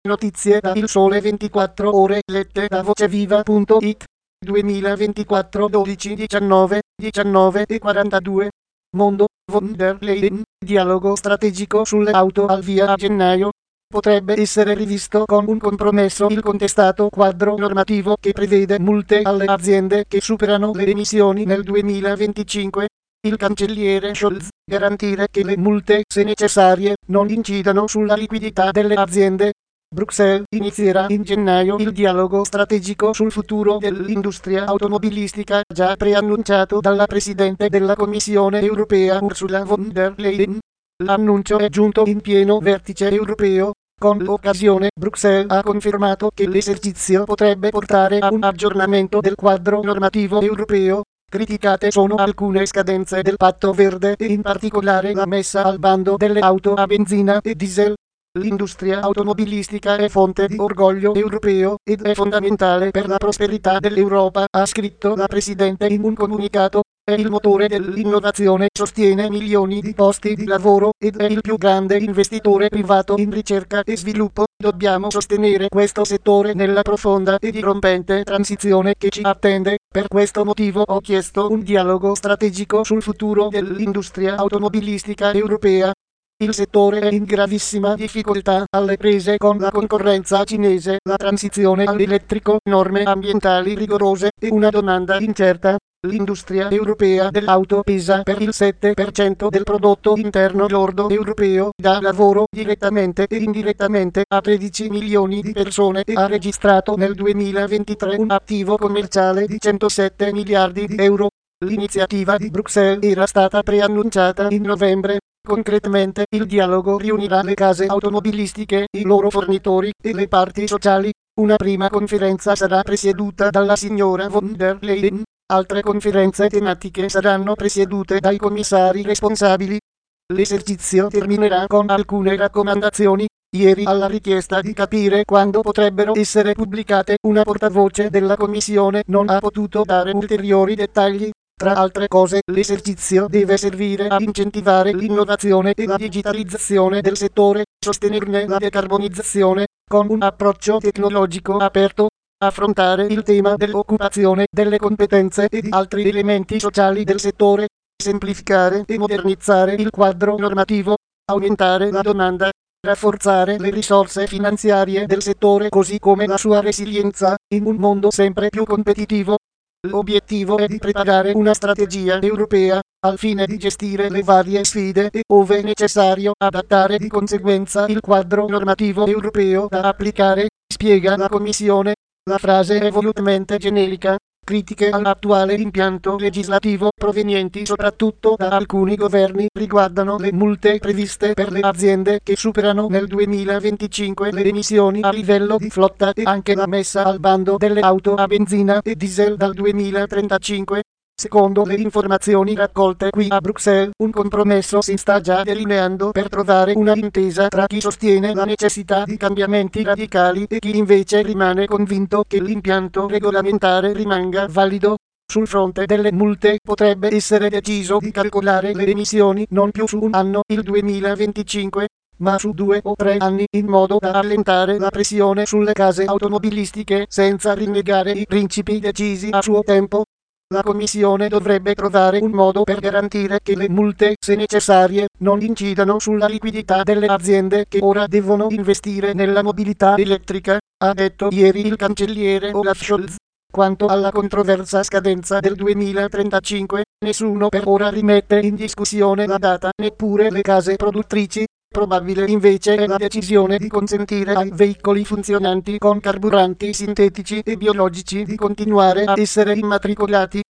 Notizie da Il Sole 24 Ore lette da voceviva.it 2024 12 19 19 e 42. Mondo, von der Leyen, dialogo strategico sulle auto al via a gennaio. Potrebbe essere rivisto con un compromesso il contestato quadro normativo che prevede multe alle aziende che superano le emissioni nel 2025. Il cancelliere Scholz, garantire che le multe, se necessarie, non incidano sulla liquidità delle aziende. Bruxelles inizierà in gennaio il dialogo strategico sul futuro dell'industria automobilistica, già preannunciato dalla Presidente della Commissione europea Ursula von der Leyen. L'annuncio è giunto in pieno vertice europeo. Con l'occasione, Bruxelles ha confermato che l'esercizio potrebbe portare a un aggiornamento del quadro normativo europeo. Criticate sono alcune scadenze del Patto Verde e in particolare la messa al bando delle auto a benzina e diesel. L'industria automobilistica è fonte di orgoglio europeo ed è fondamentale per la prosperità dell'Europa, ha scritto la Presidente in un comunicato. È il motore dell'innovazione, sostiene milioni di posti di lavoro ed è il più grande investitore privato in ricerca e sviluppo. Dobbiamo sostenere questo settore nella profonda e dirompente transizione che ci attende. Per questo motivo ho chiesto un dialogo strategico sul futuro dell'industria automobilistica europea. Il settore è in gravissima difficoltà alle prese con la concorrenza cinese, la transizione all'elettrico, norme ambientali rigorose e una domanda incerta. L'industria europea dell'auto pesa per il 7% del prodotto interno lordo europeo, dà lavoro direttamente e indirettamente a 13 milioni di persone e ha registrato nel 2023 un attivo commerciale di 107 miliardi di euro. L'iniziativa di Bruxelles era stata preannunciata in novembre. Concretamente, il dialogo riunirà le case automobilistiche, i loro fornitori e le parti sociali. Una prima conferenza sarà presieduta dalla signora von der Leyen. Altre conferenze tematiche saranno presiedute dai commissari responsabili. L'esercizio terminerà con alcune raccomandazioni. Ieri, alla richiesta di capire quando potrebbero essere pubblicate, una portavoce della Commissione non ha potuto dare ulteriori dettagli. Tra altre cose, l'esercizio deve servire a incentivare l'innovazione e la digitalizzazione del settore, sostenerne la decarbonizzazione, con un approccio tecnologico aperto, affrontare il tema dell'occupazione, delle competenze e di altri elementi sociali del settore, semplificare e modernizzare il quadro normativo, aumentare la domanda, rafforzare le risorse finanziarie del settore così come la sua resilienza, in un mondo sempre più competitivo. L'obiettivo è di preparare una strategia europea, al fine di gestire le varie sfide e, ove necessario, adattare di conseguenza il quadro normativo europeo da applicare, spiega la Commissione. La frase è volutamente generica. Critiche all'attuale impianto legislativo, provenienti soprattutto da alcuni governi, riguardano le multe previste per le aziende che superano nel 2025 le emissioni a livello di flotta e anche la messa al bando delle auto a benzina e diesel dal 2035. Secondo le informazioni raccolte qui a Bruxelles, un compromesso si sta già delineando per trovare una intesa tra chi sostiene la necessità di cambiamenti radicali e chi invece rimane convinto che l'impianto regolamentare rimanga valido. Sul fronte delle multe potrebbe essere deciso di calcolare le emissioni non più su un anno, il 2025, ma su 2 o 3 anni, in modo da allentare la pressione sulle case automobilistiche senza rinnegare i principi decisi a suo tempo. La Commissione dovrebbe trovare un modo per garantire che le multe, se necessarie, non incidano sulla liquidità delle aziende che ora devono investire nella mobilità elettrica, ha detto ieri il cancelliere Olaf Scholz. Quanto alla controversa scadenza del 2035, nessuno per ora rimette in discussione la data, neppure le case produttrici. Probabile invece è la decisione di consentire ai veicoli funzionanti con carburanti sintetici e biologici di continuare a essere immatricolati.